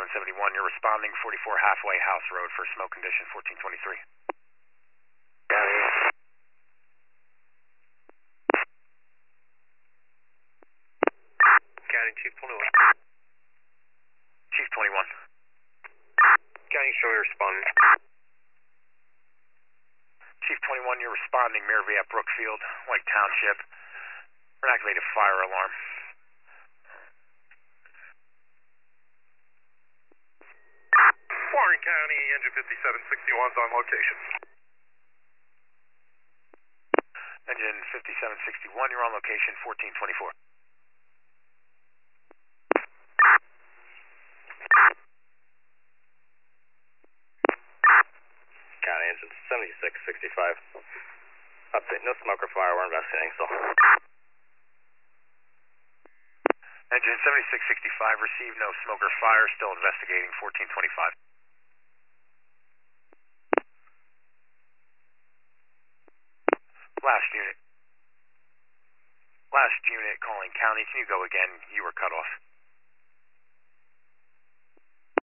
5771, you're responding 44 Halfway House Road for smoke condition 1423. County Chief 21. Chief 21. County show you're responding. Chief 21, you're responding Mirvey at Brookfield, White Township, for an activated fire alarm. Warren County, engine 5761's on location. Engine 5761, you're on location 1424. County engine 7665. Update, no smoke or fire, we're investigating still. Engine 7665, received no smoke or fire, still investigating 1425. Last unit. Last unit calling county, can you go again? You were cut off.